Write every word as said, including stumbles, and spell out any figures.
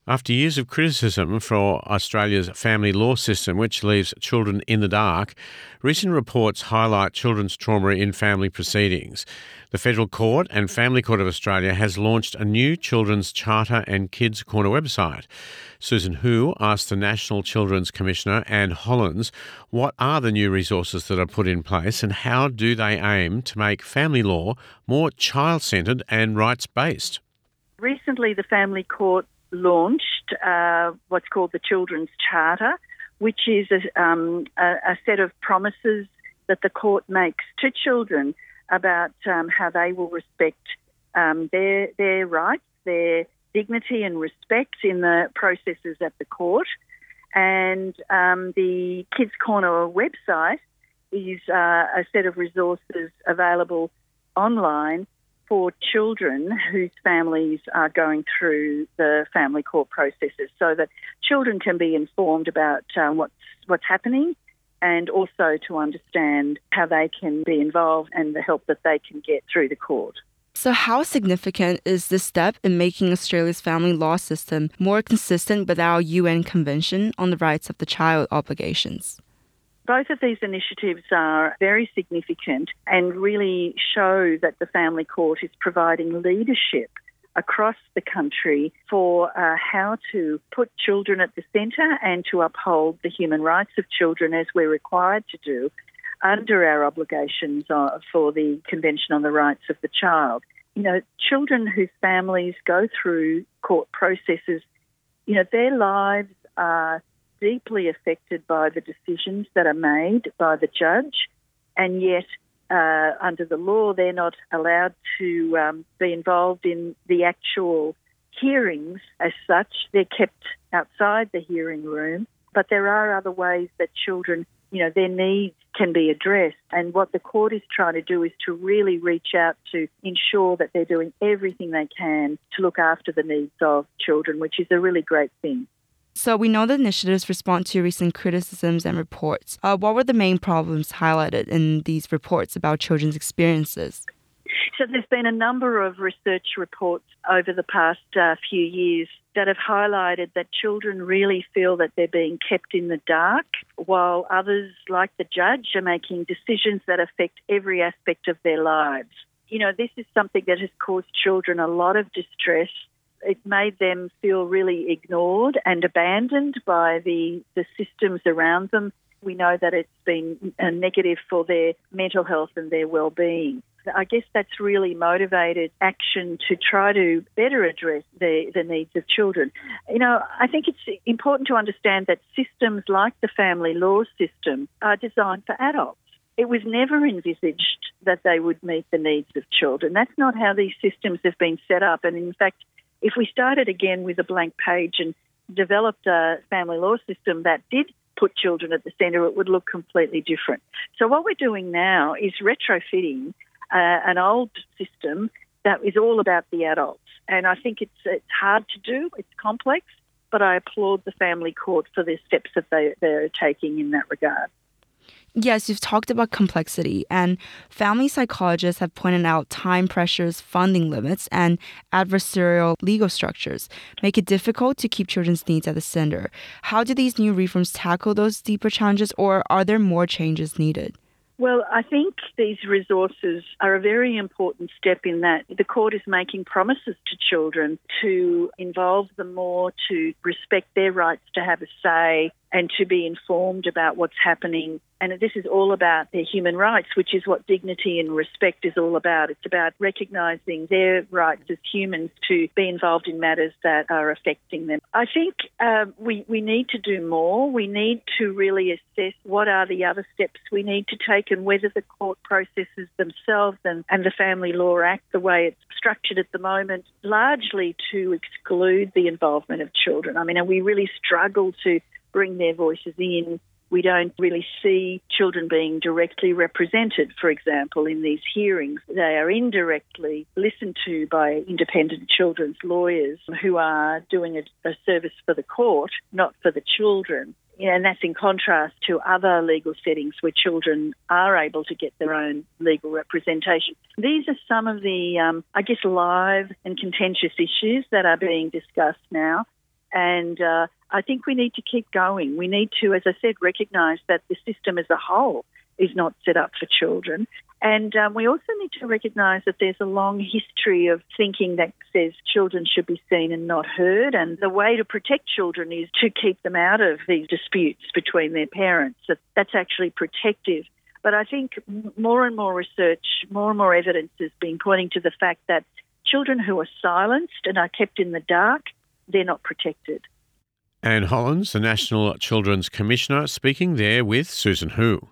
After years of criticism for Australia's family law system, which leaves children in the dark, recent reports highlight children's trauma in family proceedings. The Federal Court and Family Court of Australia has launched a new Children's Charter and Kids Corner website. Susan Hu asked the National Children's Commissioner, Anne Hollands, what are the new resources that are put in place and how do they aim to make family law more child-centred and rights-based? Recently, the Family Court launched uh, what's called the Children's Charter, which is a, um, a, a set of promises that the court makes to children about um, how they will respect um, their their rights, their dignity and respect in the processes at the court. And um, the Kids Corner website is uh, a set of resources available online for children whose families are going through the family court processes, so that children can be informed about uh, what's what's happening and also to understand how they can be involved and the help that they can get through the court. So how significant is this step in making Australia's family law system more consistent with our U N Convention on the Rights of the Child obligations? Both of these initiatives are very significant and really show that the Family Court is providing leadership across the country for uh, how to put children at the centre and to uphold the human rights of children as we're required to do under our obligations uh, for the Convention on the Rights of the Child. You know, children whose families go through court processes, you know, their lives are deeply affected by the decisions that are made by the judge, and yet uh, under the law they're not allowed to um, be involved in the actual hearings as such. They're kept outside the hearing room, but there are other ways that children, you know, their needs can be addressed. And what the court is trying to do is to really reach out to ensure that they're doing everything they can to look after the needs of children, which is a really great thing. So we know the initiatives respond to recent criticisms and reports. Uh, what were the main problems highlighted in these reports about children's experiences? So there's been a number of research reports over the past uh, few years that have highlighted that children really feel that they're being kept in the dark, while others, like the judge, are making decisions that affect every aspect of their lives. You know, this is something that has caused children a lot of distress. It made them feel really ignored and abandoned by the, the systems around them. We know that it's been a negative for their mental health and their well-being. I guess that's really motivated action to try to better address the, the needs of children. You know, I think it's important to understand that systems like the family law system are designed for adults. It was never envisaged that they would meet the needs of children. That's not how these systems have been set up. And in fact, if we started again with a blank page and developed a family law system that did put children at the centre, it would look completely different. So what we're doing now is retrofitting uh, an old system that is all about the adults. And I think it's it's hard to do, it's complex, but I applaud the Family Court for the steps that they, they're taking in that regard. Yes, you've talked about complexity, and family psychologists have pointed out time pressures, funding limits, and adversarial legal structures make it difficult to keep children's needs at the center. How do these new reforms tackle those deeper challenges, or are there more changes needed? Well, I think these resources are a very important step in that the court is making promises to children to involve them more, to respect their rights to have a say, and to be informed about what's happening. And this is all about their human rights, which is what dignity and respect is all about. It's about recognising their rights as humans to be involved in matters that are affecting them. I think uh, we, we need to do more. We need to really assess what are the other steps we need to take and whether the court processes themselves and, and the Family Law Act, the way it's structured at the moment, largely to exclude the involvement of children. I mean, and we really struggle to bring their voices in. We don't really see children being directly represented, for example, in these hearings. They are indirectly listened to by independent children's lawyers who are doing a, a service for the court, not for the children. And that's in contrast to other legal settings where children are able to get their own legal representation. These are some of the, um, I guess, live and contentious issues that are being discussed now. And uh, I think we need to keep going. We need to, as I said, recognise that the system as a whole is not set up for children. And um, we also need to recognise that there's a long history of thinking that says children should be seen and not heard. And the way to protect children is to keep them out of these disputes between their parents. That that's actually protective. But I think more and more research, more and more evidence has been pointing to the fact that children who are silenced and are kept in the dark, they're not protected. Anne Hollins, the National Children's Commissioner, speaking there with Susan Hu.